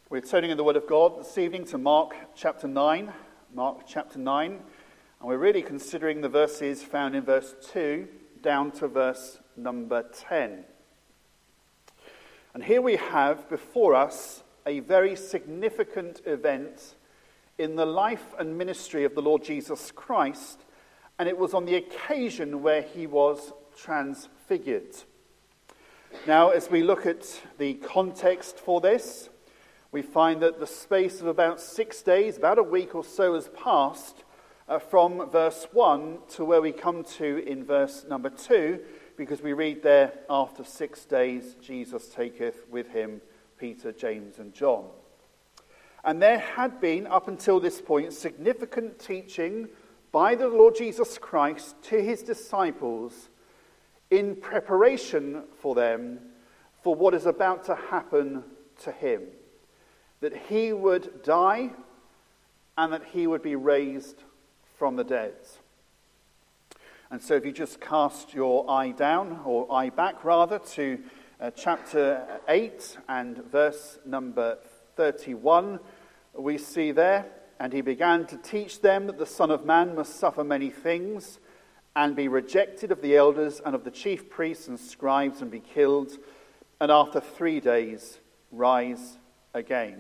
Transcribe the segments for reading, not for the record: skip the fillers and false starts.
We're turning in the Word of God this evening to Mark chapter 9. Mark chapter 9. And we're really considering the verses found in verse 2 down to verse number 10. And here we have before us a very significant event in the life and ministry of the Lord Jesus Christ, and it was on the occasion where he was transfigured. Now, as we look at the context for this, we find that the space of about 6 days, about a week or so, has passed from verse 1 to where we come to in verse number 2, because we read there, after 6 days Jesus taketh with him Peter, James and John. And there had been, up until this point, significant teaching by the Lord Jesus Christ to his disciples in preparation for them for what is about to happen to him. That he would die and that he would be raised from the dead. And so if you just cast your eye down, or eye back rather, to chapter 8 and verse number 31, we see there, and he began to teach them that the Son of Man must suffer many things and be rejected of the elders and of the chief priests and scribes and be killed, and after 3 days rise again.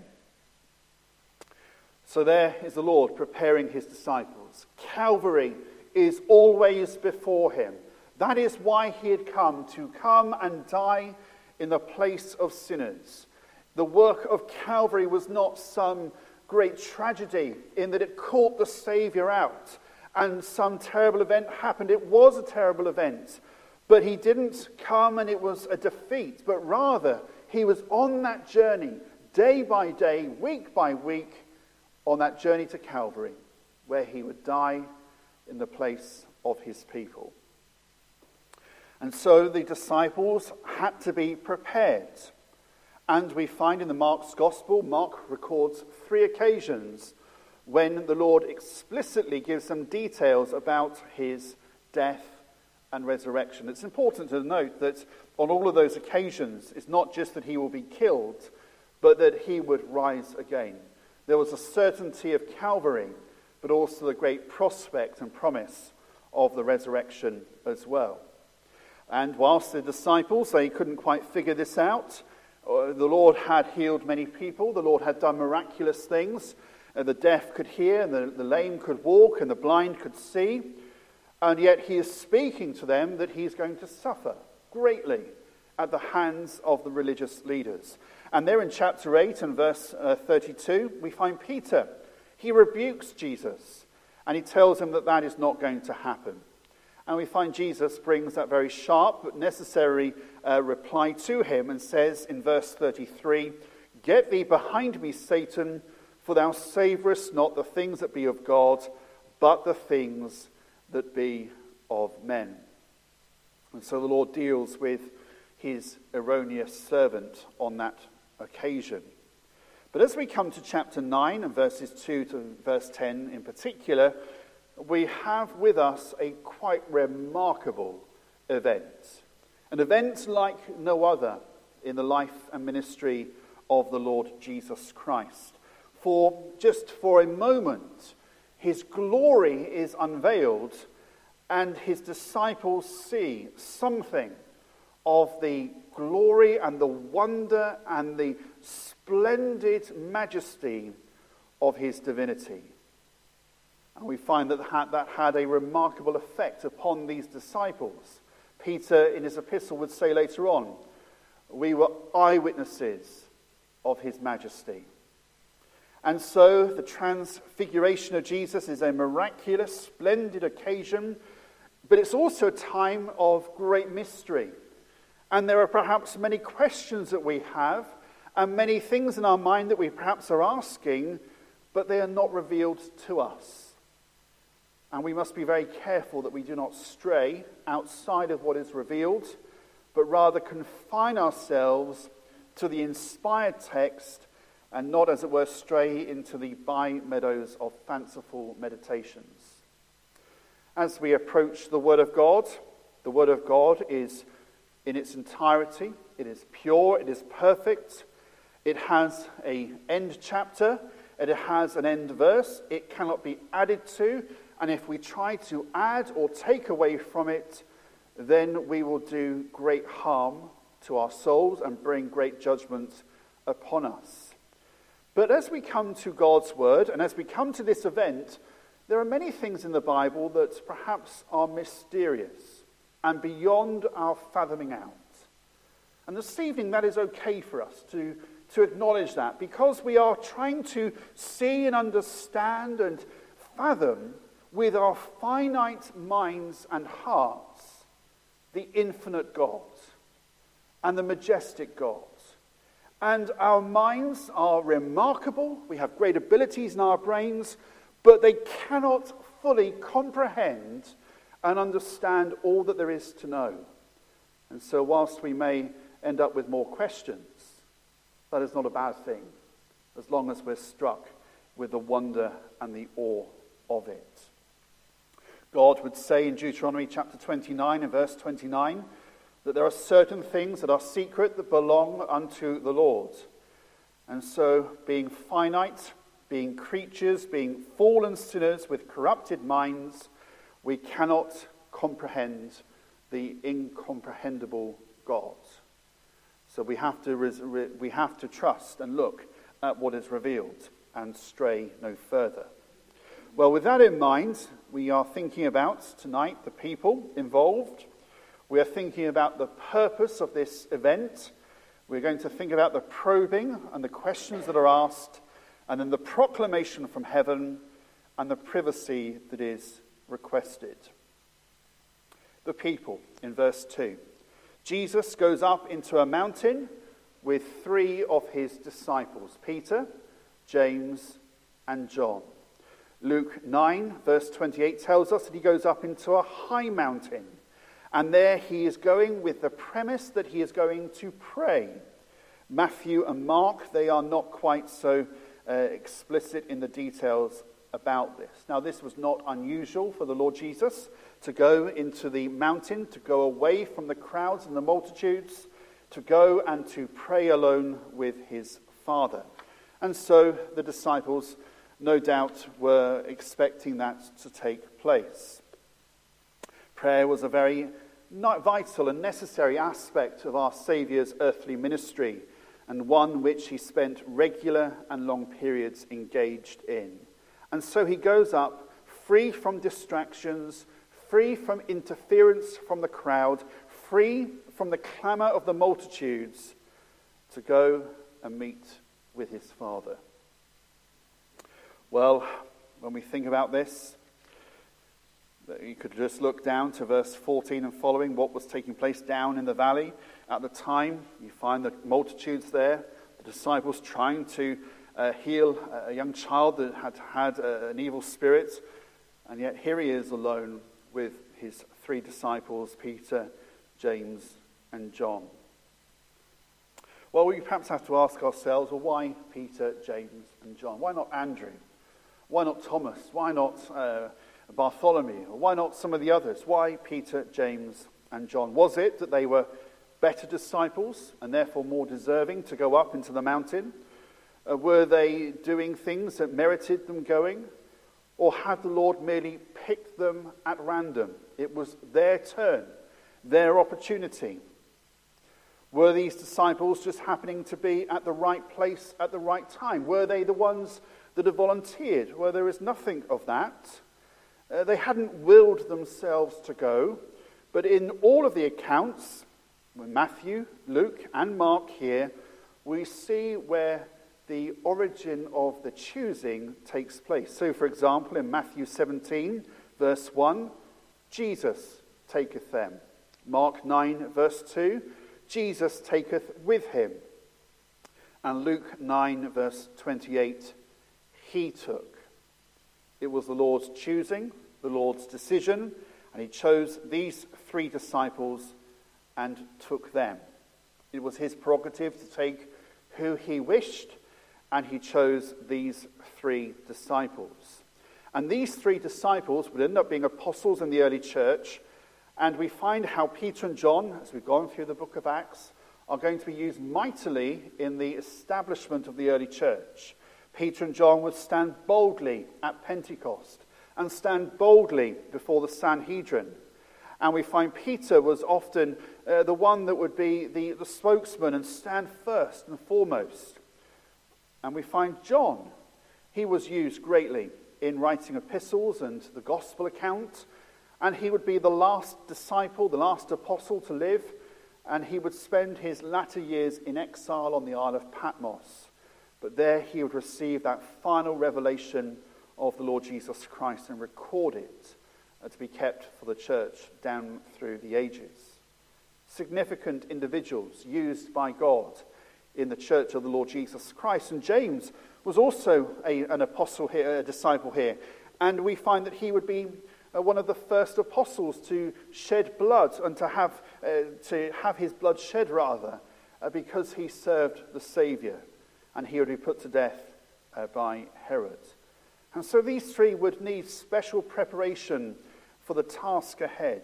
So there is the Lord preparing his disciples. Calvary is always before him. That is why he had come, to come and die in the place of sinners. The work of Calvary was not some great tragedy in that it caught the Saviour out and some terrible event happened. It was a terrible event. But he didn't come and it was a defeat, but rather he was on that journey, day by day, week by week, on that journey to Calvary, where he would die in the place of his people. And so the disciples had to be prepared. And we find in the Mark's Gospel, Mark records 3 occasions when the Lord explicitly gives some details about his death and resurrection. It's important to note that on all of those occasions, it's not just that he will be killed, but that he would rise again. There was a certainty of Calvary, but also the great prospect and promise of the resurrection as well. And whilst the disciples, they couldn't quite figure this out, the Lord had healed many people, the Lord had done miraculous things, the deaf could hear, and the lame could walk, and the blind could see, and yet he is speaking to them that he's going to suffer greatly at the hands of the religious leaders. And there in chapter 8 and verse 32, we find Peter. He rebukes Jesus, and he tells him that that is not going to happen. And we find Jesus brings that very sharp but necessary reply to him and says in verse 33, "Get thee behind me, Satan, for thou savourest not the things that be of God, but the things that be of men." And so the Lord deals with his erroneous servant on that occasion. But as we come to chapter 9 and verses 2 to verse 10 in particular, we have with us a quite remarkable event. An event like no other in the life and ministry of the Lord Jesus Christ. For just for a moment, his glory is unveiled and his disciples see something of the glory and the wonder and the splendid majesty of his divinity. And we find that had a remarkable effect upon these disciples. Peter, in his epistle, would say later on, we were eyewitnesses of his majesty. And so the transfiguration of Jesus is a miraculous, splendid occasion, but it's also a time of great mystery. And there are perhaps many questions that we have, and many things in our mind that we perhaps are asking, but they are not revealed to us. And we must be very careful that we do not stray outside of what is revealed, but rather confine ourselves to the inspired text and not, as it were, stray into the by-meadows of fanciful meditations. As we approach the Word of God is in its entirety, it is pure, it is perfect, It has an end chapter, it has an end verse, it cannot be added to, and if we try to add or take away from it, then we will do great harm to our souls and bring great judgment upon us. But as we come to God's word, and as we come to this event, there are many things in the Bible that perhaps are mysterious and beyond our fathoming out. And this evening, that is okay for us to acknowledge that, because we are trying to see and understand and fathom with our finite minds and hearts the infinite God and the majestic God. And our minds are remarkable, we have great abilities in our brains, but they cannot fully comprehend and understand all that there is to know. And so whilst we may end up with more questions, that is not a bad thing, as long as we're struck with the wonder and the awe of it. God would say in Deuteronomy chapter 29 and verse 29 that there are certain things that are secret that belong unto the Lord. And so, being finite, being creatures, being fallen sinners with corrupted minds, we cannot comprehend the incomprehensible God. So we have to trust and look at what is revealed and stray no further. Well, with that in mind, we are thinking about tonight the people involved. We are thinking about the purpose of this event. We're going to think about the probing and the questions that are asked, and then the proclamation from heaven and the privacy that is requested. The people in verse 2. Jesus goes up into a mountain with 3 of his disciples, Peter, James, and John. Luke 9, verse 28 tells us that he goes up into a high mountain, and there he is going with the premise that he is going to pray. Matthew and Mark, they are not quite so explicit in the details about this. Now, this was not unusual for the Lord Jesus to go into the mountain, to go away from the crowds and the multitudes, to go and to pray alone with his Father. And so the disciples, no doubt, were expecting that to take place. Prayer was a very vital and necessary aspect of our Saviour's earthly ministry, and one which he spent regular and long periods engaged in. And so he goes up, free from distractions, free from interference from the crowd, free from the clamour of the multitudes, to go and meet with his Father. Well, when we think about this, you could just look down to verse 14 and following, what was taking place down in the valley at the time. You find the multitudes there, the disciples trying to heal a young child that had an evil spirit, and yet here he is alone with his 3 disciples, Peter, James, and John. Well, we perhaps have to ask ourselves, well, why Peter, James, and John? Why not Andrew? Why not Thomas? Why not Bartholomew? Or why not some of the others? Why Peter, James, and John? Was it that they were better disciples and therefore more deserving to go up into the mountain? Were they doing things that merited them going? Or had the Lord merely picked them at random? It was their turn, their opportunity. Were these disciples just happening to be at the right place at the right time? Were they the ones that have volunteered? Well, there is nothing of that. They hadn't willed themselves to go, but in all of the accounts, with Matthew, Luke, and Mark here, we see where the origin of the choosing takes place. So, for example, in Matthew 17, verse 1, Jesus taketh them. Mark 9, verse 2, Jesus taketh with him. And Luke 9, verse 28, he took. It was the Lord's choosing, the Lord's decision, and he chose these 3 disciples and took them. It was his prerogative to take who he wished, and he chose these 3 disciples. And these 3 disciples would end up being apostles in the early church, and we find how Peter and John, as we've gone through the book of Acts, are going to be used mightily in the establishment of the early church. Peter and John would stand boldly at Pentecost and stand boldly before the Sanhedrin. And we find Peter was often the one that would be the spokesman and stand first and foremost. And we find John, he was used greatly in writing epistles and the gospel account. And he would be the last disciple, the last apostle to live. And he would spend his latter years in exile on the Isle of Patmos. But there he would receive that final revelation of the Lord Jesus Christ and record it to be kept for the church down through the ages. Significant individuals used by God in the church of the Lord Jesus Christ. And James was also an apostle here, a disciple here. And we find that he would be one of the first apostles to shed blood and to have his blood shed because he served the Saviour. And he would be put to death by Herod. And so these three would need special preparation for the task ahead.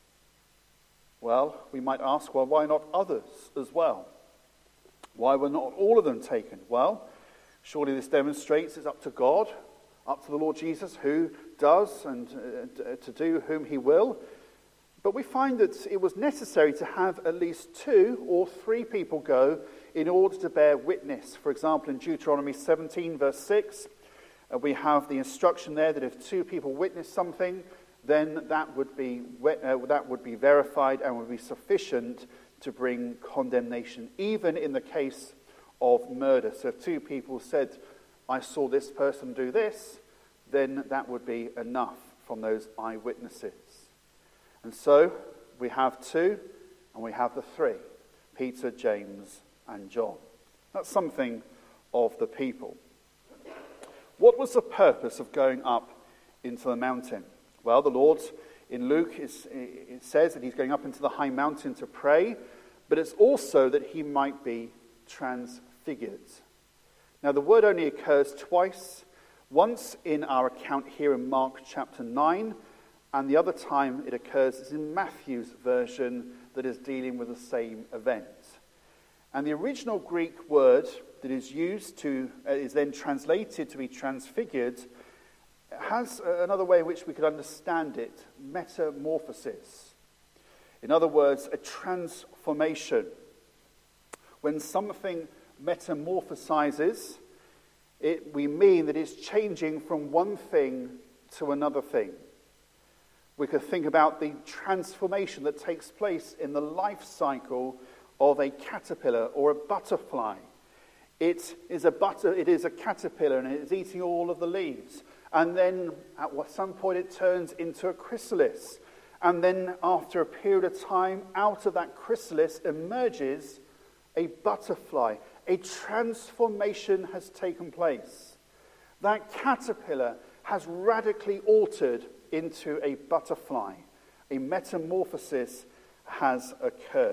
Well, we might ask, well, why not others as well? Why were not all of them taken? Well, surely this demonstrates it's up to God, up to the Lord Jesus, who does and to do whom he will. But we find that it was necessary to have at least 2 or 3 people go in order to bear witness. For example, in Deuteronomy 17, verse 6, we have the instruction there that if 2 people witness something, then that would be verified and would be sufficient to bring condemnation, even in the case of murder. So if 2 people said, I saw this person do this, then that would be enough from those eyewitnesses. And so we have 2 and we have the 3, Peter, James, and John. That's something of the people. What was the purpose of going up into the mountain? Well, the Lord, in Luke, it says that he's going up into the high mountain to pray, but it's also that he might be transfigured. Now, the word only occurs twice, once in our account here in Mark chapter 9, and the other time it occurs is in Matthew's version that is dealing with the same event. And the original Greek word that is used is then translated to be transfigured has another way in which we could understand it, metamorphosis. In other words, a transformation. When something metamorphosizes, we mean that it's changing from one thing to another thing. We could think about the transformation that takes place in the life cycle of a caterpillar or a butterfly. It is a caterpillar and it is eating all of the leaves. And then at some point it turns into a chrysalis. And then after a period of time, out of that chrysalis emerges a butterfly. A transformation has taken place. That caterpillar has radically altered into a butterfly. A metamorphosis has occurred.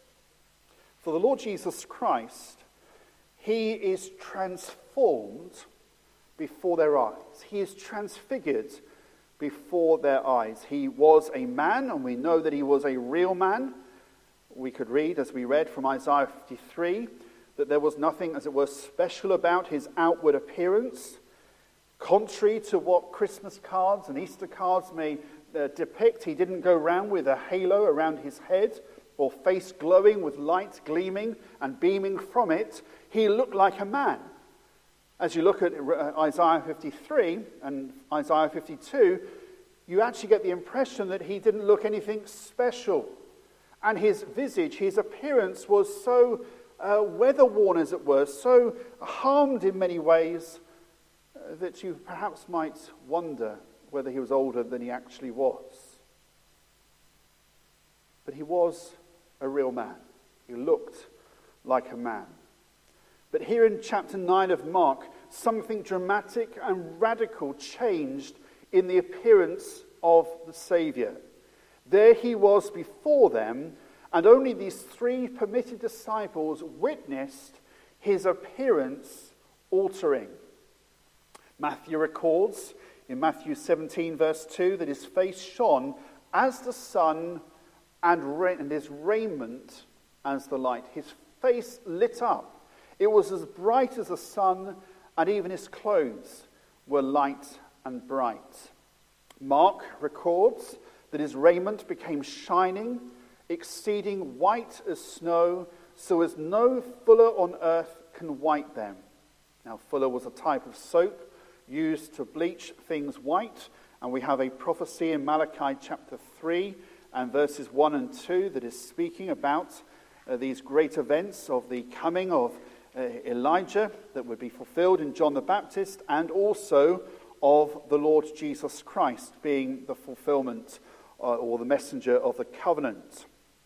For the Lord Jesus Christ, he is transformed before their eyes. He is transfigured before their eyes. He was a man, and we know that he was a real man. We could read, as we read from Isaiah 53, that there was nothing, as it were, special about his outward appearance. Contrary to what Christmas cards and Easter cards may depict, he didn't go around with a halo around his head or face glowing with light gleaming and beaming from it. He looked like a man. As you look at Isaiah 53 and Isaiah 52, you actually get the impression that he didn't look anything special. And his visage, his appearance was so weather-worn, as it were, so harmed in many ways, that you perhaps might wonder whether he was older than he actually was. But he was a real man. He looked like a man. But here in chapter 9 of Mark, something dramatic and radical changed in the appearance of the Saviour. There he was before them, and only these 3 permitted disciples witnessed his appearance altering. Matthew records in Matthew 17 verse 2 that his face shone as the sun and his raiment as the light. His face lit up. It was as bright as the sun, and even his clothes were light and bright. Mark records that his raiment became shining, exceeding white as snow, so as no fuller on earth can white them. Now, fuller was a type of soap used to bleach things white, and we have a prophecy in Malachi chapter 3 and verses 1 and 2 that is speaking about these great events of the coming of Elijah that would be fulfilled in John the Baptist, and also of the Lord Jesus Christ being the fulfillment or the messenger of the covenant.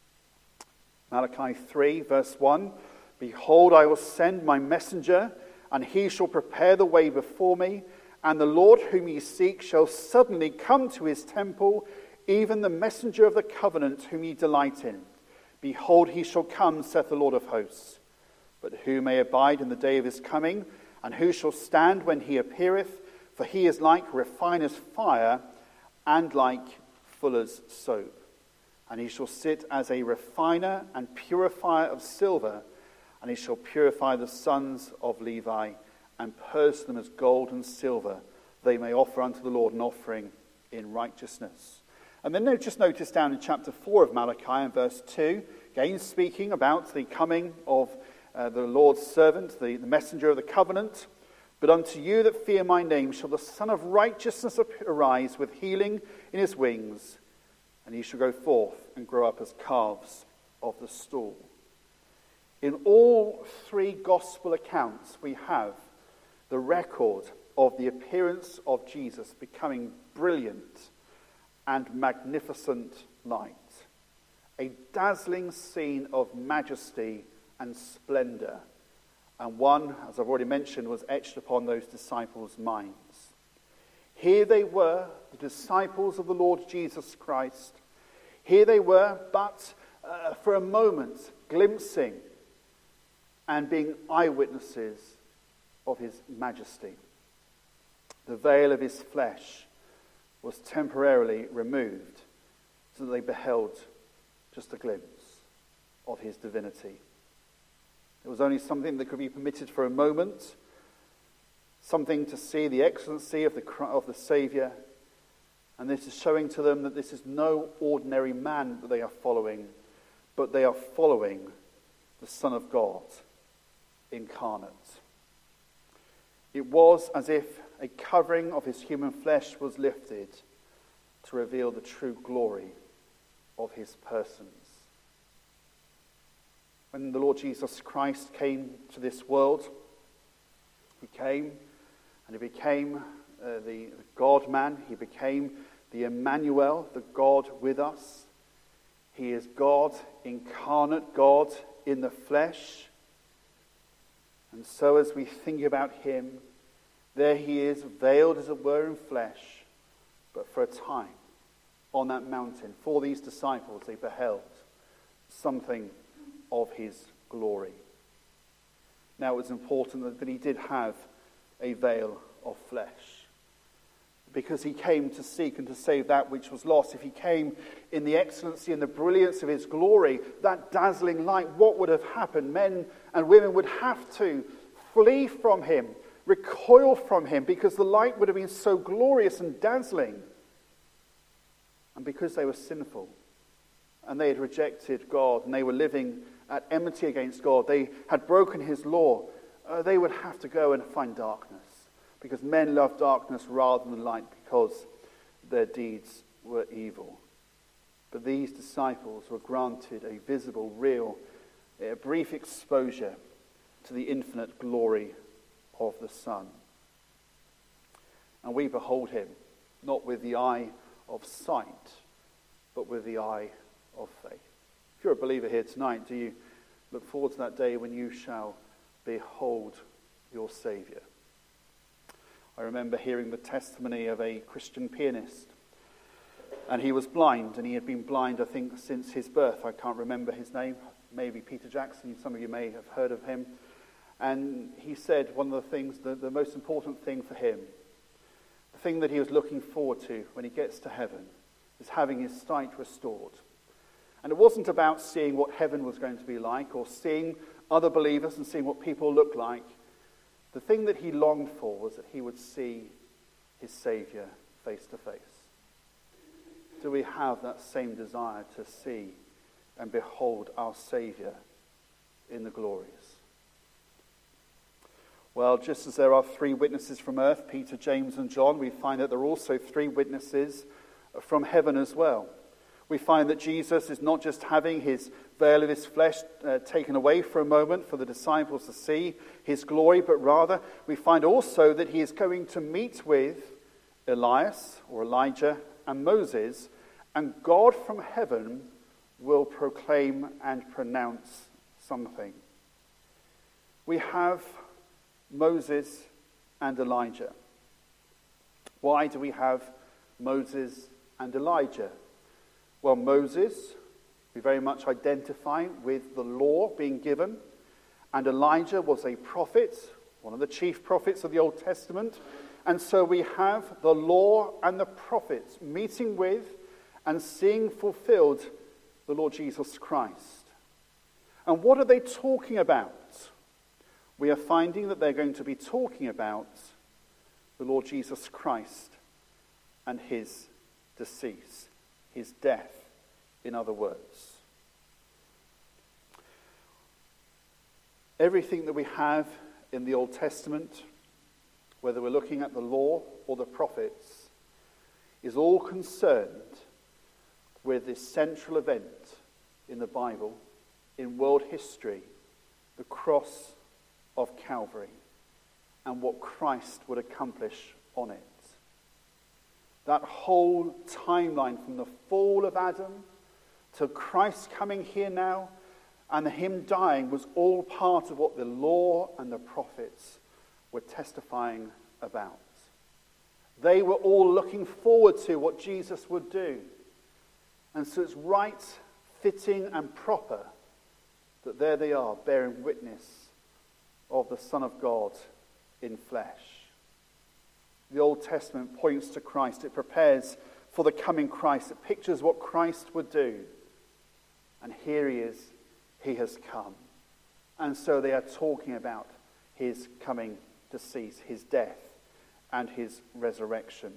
Malachi 3 verse 1, "Behold, I will send my messenger, and he shall prepare the way before me, and the Lord whom ye seek shall suddenly come to his temple, even the messenger of the covenant whom ye delight in. Behold, he shall come, saith the Lord of hosts. But who may abide in the day of his coming, and who shall stand when he appeareth? For he is like refiner's fire, and like fuller's soap. And he shall sit as a refiner and purifier of silver, and he shall purify the sons of Levi, and purge them as gold and silver, they may offer unto the Lord an offering in righteousness." And then just notice down in chapter 4 of Malachi and verse 2, again speaking about the coming of the Lord's servant, the messenger of the covenant. "But unto you that fear my name shall the Son of Righteousness arise with healing in his wings, and he shall go forth and grow up as calves of the stall." In all three gospel accounts, we have the record of the appearance of Jesus becoming brilliant and magnificent light. A dazzling scene of majesty and splendor, and one, as I've already mentioned, was etched upon those disciples' minds. Here they were, the disciples of the Lord Jesus Christ. Here they were, but for a moment, glimpsing and being eyewitnesses of his majesty. The veil of his flesh was temporarily removed so that they beheld just a glimpse of his divinity. It was only something that could be permitted for a moment, something to see the excellency of the Saviour, and this is showing to them that this is no ordinary man that they are following, but they are following the Son of God incarnate. It was as if a covering of his human flesh was lifted to reveal the true glory of his persons. When the Lord Jesus Christ came to this world, he came and he became the God-man. He became the Emmanuel, the God with us. He is God incarnate, God in the flesh. And so as we think about him, there he is, veiled as it were in flesh, but for a time on that mountain, for these disciples, they beheld something of his glory. Now, it was important that he did have a veil of flesh, because he came to seek and to save that which was lost. If he came in the excellency and the brilliance of his glory, that dazzling light, what would have happened? Men and women would have to flee from him, recoil from him, because the light would have been so glorious and dazzling. And because they were sinful, and they had rejected God, and they were living at enmity against God, they had broken his law, they would have to go and find darkness, because men love darkness rather than light, because their deeds were evil. But these disciples were granted a visible, real, a brief exposure to the infinite glory of the Son. And we behold him, not with the eye of sight, but with the eye of faith. If you're a believer here tonight, do you look forward to that day when you shall behold your Saviour? I remember hearing the testimony of a Christian pianist, and he was blind, and he had been blind, I think, since his birth. I can't remember his name, maybe Peter Jackson, some of you may have heard of him. And he said one of the things, the most important thing for him, the thing that he was looking forward to when he gets to heaven, is having his sight restored. And it wasn't about seeing what heaven was going to be like or seeing other believers and seeing what people looked like. The thing that he longed for was that he would see his Saviour face to face. Do we have that same desire to see and behold our Saviour in the glories? Well, just as there are 3 witnesses from earth, Peter, James and John, we find that there are also 3 witnesses from heaven as well. We find that Jesus is not just having his veil of his flesh taken away for a moment for the disciples to see his glory, but rather we find also that he is going to meet with Elias or Elijah and Moses, and God from heaven will proclaim and pronounce something. We have Moses and Elijah. Why do we have Moses and Elijah? Well, Moses, we very much identify with the law being given, and Elijah was a prophet, one of the chief prophets of the Old Testament, and so we have the law and the prophets meeting with and seeing fulfilled the Lord Jesus Christ. And what are they talking about? We are finding that they're going to be talking about the Lord Jesus Christ and his decease, his death, in other words. Everything that we have in the Old Testament, whether we're looking at the law or the prophets, is all concerned with this central event in the Bible, in world history, the cross of Calvary, and what Christ would accomplish on it. That whole timeline from the fall of Adam to Christ coming here now and him dying was all part of what the law and the prophets were testifying about. They were all looking forward to what Jesus would do. And so it's right, fitting and proper that there they are bearing witness of the Son of God in flesh. The Old Testament points to Christ. It prepares for the coming Christ. It pictures what Christ would do. And here he is. He has come. And so they are talking about his coming decease, his death, and his resurrection.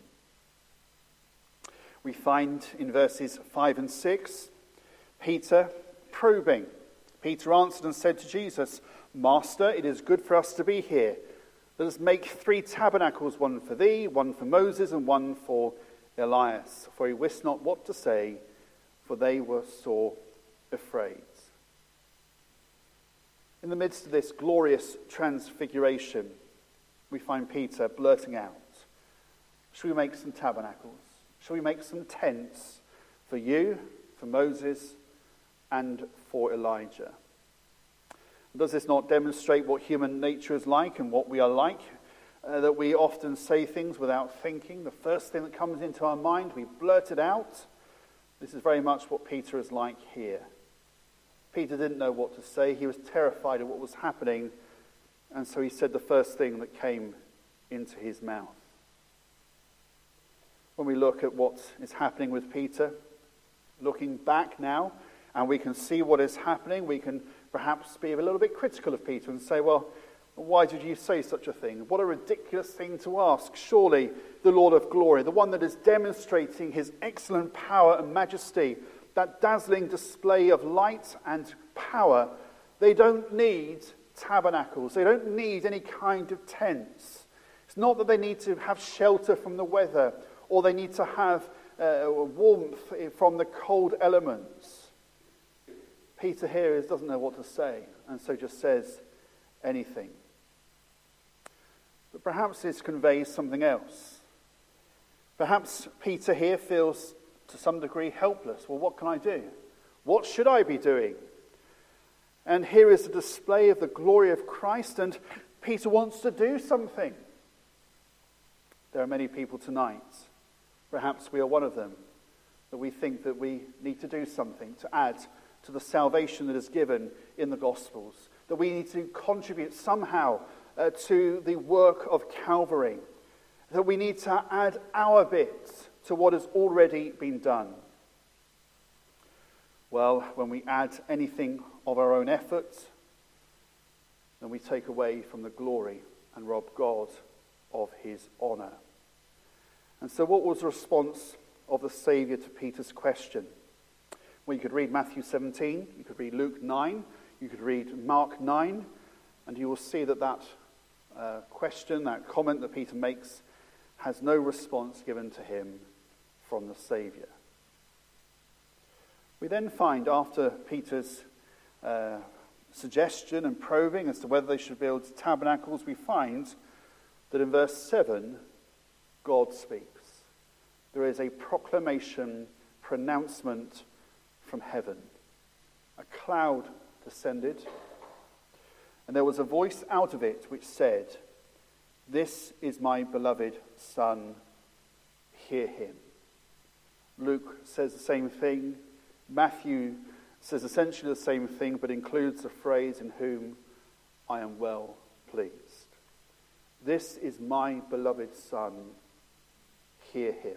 We find in verses 5 and 6, Peter probing. Peter answered and said to Jesus, "Master, it is good for us to be here. Let us make 3 tabernacles, one for thee, one for Moses, and one for Elias." For he wist not what to say, for they were sore afraid. In the midst of this glorious transfiguration, we find Peter blurting out, "Shall we make some tabernacles? Shall we make some tents for you, for Moses, and for Elijah?" Does this not demonstrate what human nature is like and what we are like? That we often say things without thinking. The first thing that comes into our mind, we blurt it out. This is very much what Peter is like here. Peter didn't know what to say. He was terrified of what was happening. And so he said the first thing that came into his mouth. When we look at what is happening with Peter, looking back now, and we can see what is happening, we can perhaps be a little bit critical of Peter and say, well, why did you say such a thing? What a ridiculous thing to ask. Surely the Lord of glory, the one that is demonstrating his excellent power and majesty, that dazzling display of light and power, they don't need tabernacles. They don't need any kind of tents. It's not that they need to have shelter from the weather or they need to have warmth from the cold elements. Peter here doesn't know what to say, and so just says anything. But perhaps this conveys something else. Perhaps Peter here feels to some degree helpless. Well, what can I do? What should I be doing? And here is a display of the glory of Christ, and Peter wants to do something. There are many people tonight, perhaps we are one of them, that we think that we need to do something to add to the salvation that is given in the Gospels, that we need to contribute somehow to the work of Calvary, that we need to add our bit to what has already been done. Well, when we add anything of our own efforts, then we take away from the glory and rob God of his honour. And so what was the response of the Saviour to Peter's question? Well, you could read Matthew 17, you could read Luke 9, you could read Mark 9, and you will see that question, that comment that Peter makes, has no response given to him from the Saviour. We then find, after Peter's suggestion and probing as to whether they should build tabernacles, we find that in verse 7, God speaks. There is a proclamation, pronouncement from heaven. A cloud descended, and there was a voice out of it which said, "This is my beloved Son, hear him." Luke says the same thing. Matthew says essentially the same thing, but includes the phrase, "in whom I am well pleased." This is my beloved Son, hear him.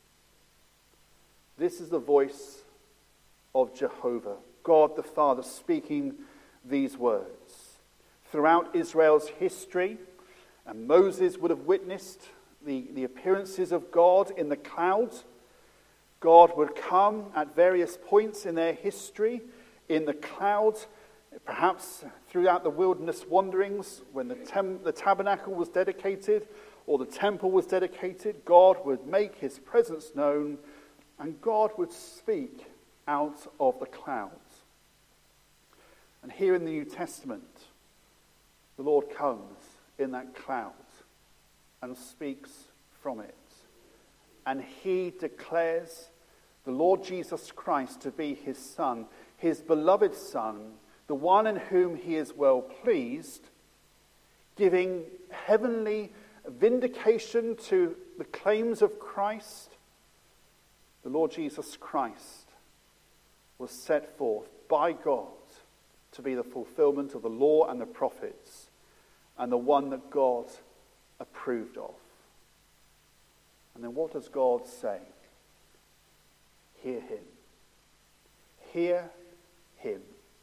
This is the voice of Jehovah, God the Father, speaking these words. Throughout Israel's history, and Moses would have witnessed the appearances of God in the clouds. God would come at various points in their history in the clouds, perhaps throughout the wilderness wanderings when the tabernacle was dedicated or the temple was dedicated. God would make his presence known, and God would speak out of the clouds. And here in the New Testament, the Lord comes in that cloud and speaks from it. And he declares the Lord Jesus Christ to be his Son, his beloved Son, the one in whom he is well pleased, giving heavenly vindication to the claims of Christ. The Lord Jesus Christ was set forth by God to be the fulfillment of the law and the prophets, and the one that God approved of. And then what does God say? Hear him. Hear him.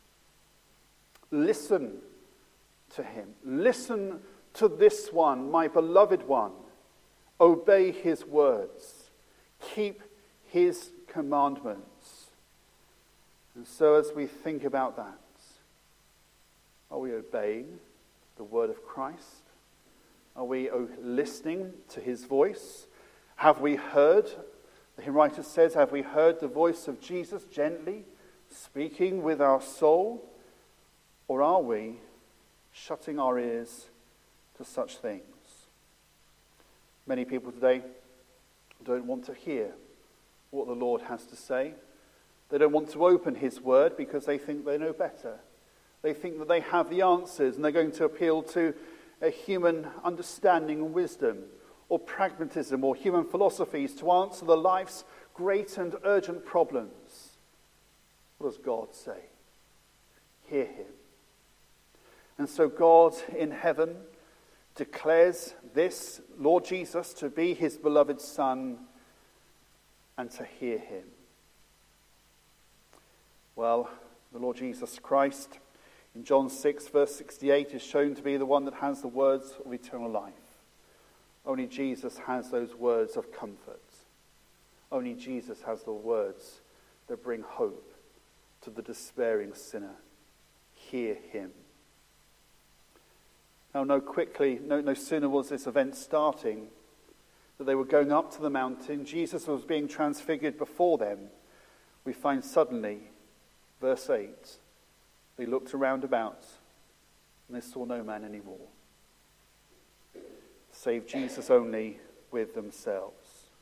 Listen to him. Listen to this one, my beloved one. Obey his words. Keep his commandments. And so as we think about that, are we obeying the word of Christ? Are we listening to his voice? Have we heard, the hymn writer says, have we heard the voice of Jesus gently speaking with our soul? Or are we shutting our ears to such things? Many people today don't want to hear what the Lord has to say. They don't want to open his word because they think they know better. They think that they have the answers, and they're going to appeal to a human understanding and wisdom, or pragmatism, or human philosophies to answer the life's great and urgent problems. What does God say? Hear him. And so God in heaven declares this Lord Jesus to be his beloved Son, and to hear him. Well, the Lord Jesus Christ in John 6 verse 68 is shown to be the one that has the words of eternal life. Only Jesus has those words of comfort. Only Jesus has the words that bring hope to the despairing sinner. Hear him. Now, no sooner was this event starting that they were going up to the mountain. Jesus was being transfigured before them. We find suddenly, verse 8, they looked around about and they saw no man anymore, save Jesus only with themselves.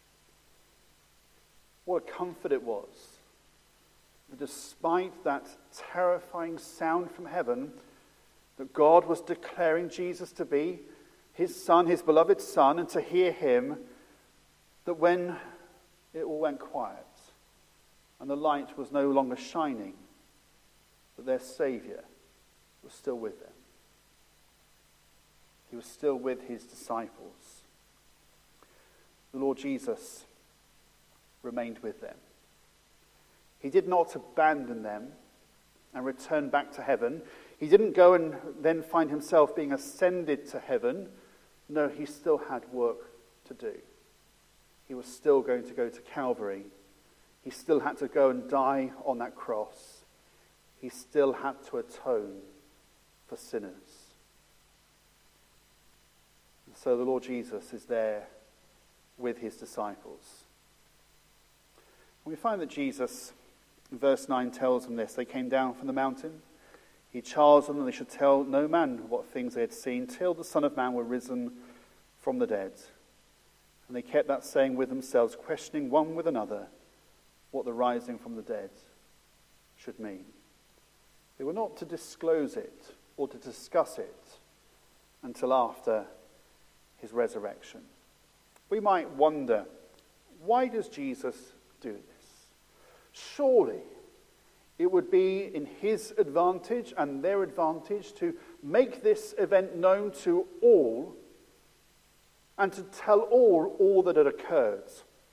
What a comfort it was that despite that terrifying sound from heaven, that God was declaring Jesus to be his Son, his beloved Son, and to hear him, that when it all went quiet and the light was no longer shining, that their Saviour was still with them. He was still with his disciples. The Lord Jesus remained with them. He did not abandon them and return back to heaven. He didn't go and then find himself being ascended to heaven. No, he still had work to do. He was still going to go to Calvary. He still had to go and die on that cross. He still had to atone for sinners. And so the Lord Jesus is there with his disciples. We find that Jesus, in verse 9, tells them this. They came down from the mountain. He charged them that they should tell no man what things they had seen till the Son of Man were risen from the dead. And they kept that saying with themselves, questioning one with another what the rising from the dead should mean. They were not to disclose it or to discuss it until after his resurrection. We might wonder, why does Jesus do this? Surely it would be in his advantage and their advantage to make this event known to all and to tell all that had occurred.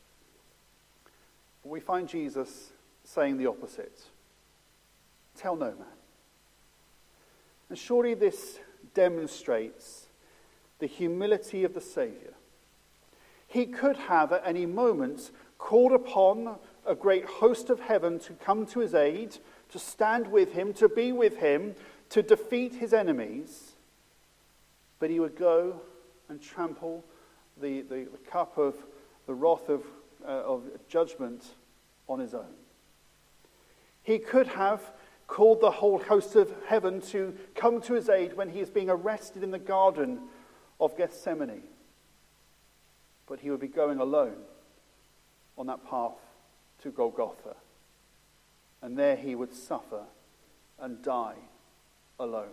But we find Jesus saying the opposite. Tell no man. And surely this demonstrates the humility of the Saviour. He could have at any moment called upon a great host of heaven to come to his aid, to stand with him, to be with him, to defeat his enemies. But he would go and trample the cup of the wrath of judgment on his own. He could have called the whole host of heaven to come to his aid when he is being arrested in the Garden of Gethsemane. But he would be going alone on that path to Golgotha. And there he would suffer and die alone.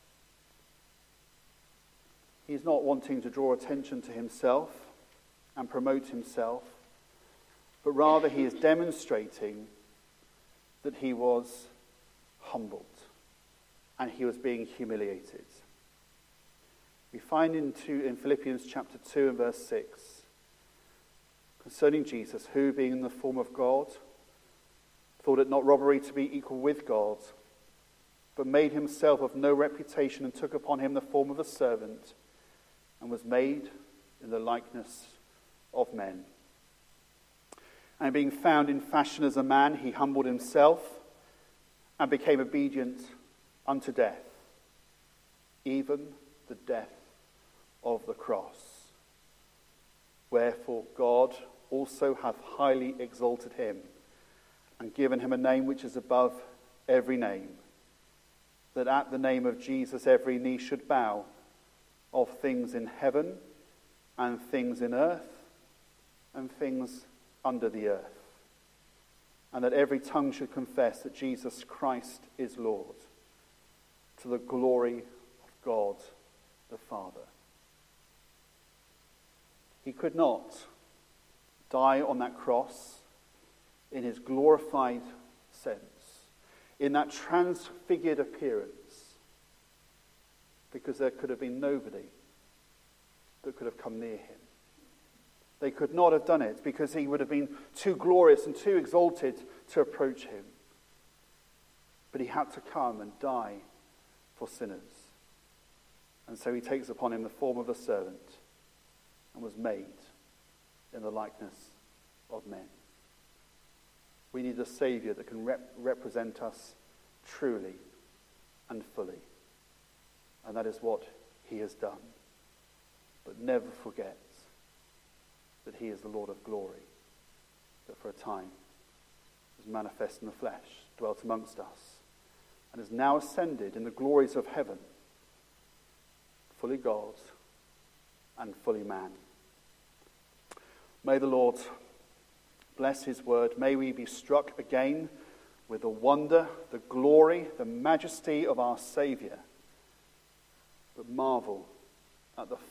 He's not wanting to draw attention to himself and promote himself, but rather he is demonstrating that he was humbled and he was being humiliated. We find in Philippians chapter 2 and verse 6, concerning Jesus, who, being in the form of God, thought it not robbery to be equal with God, but made himself of no reputation and took upon him the form of a servant and was made in the likeness of men. And being found in fashion as a man, he humbled himself and became obedient unto death, even the death of the cross. Wherefore God also hath highly exalted him and given him a name which is above every name, that at the name of Jesus every knee should bow, of things in heaven and things in earth and things under the earth, and that every tongue should confess that Jesus Christ is Lord, to the glory of God the Father. He could not die on that cross in his glorified sense, in that transfigured appearance, because there could have been nobody that could have come near him. They could not have done it because he would have been too glorious and too exalted to approach him. But he had to come and die for sinners. And so he takes upon him the form of a servant and was made in the likeness of men. We need a Saviour that can represent us truly and fully. And that is what he has done. But never forget that he is the Lord of glory, that for a time was manifest in the flesh, dwelt amongst us, and is now ascended in the glories of heaven, fully God and fully man. May the Lord bless his word. May we be struck again with the wonder, the glory, the majesty of our Saviour, but marvel at the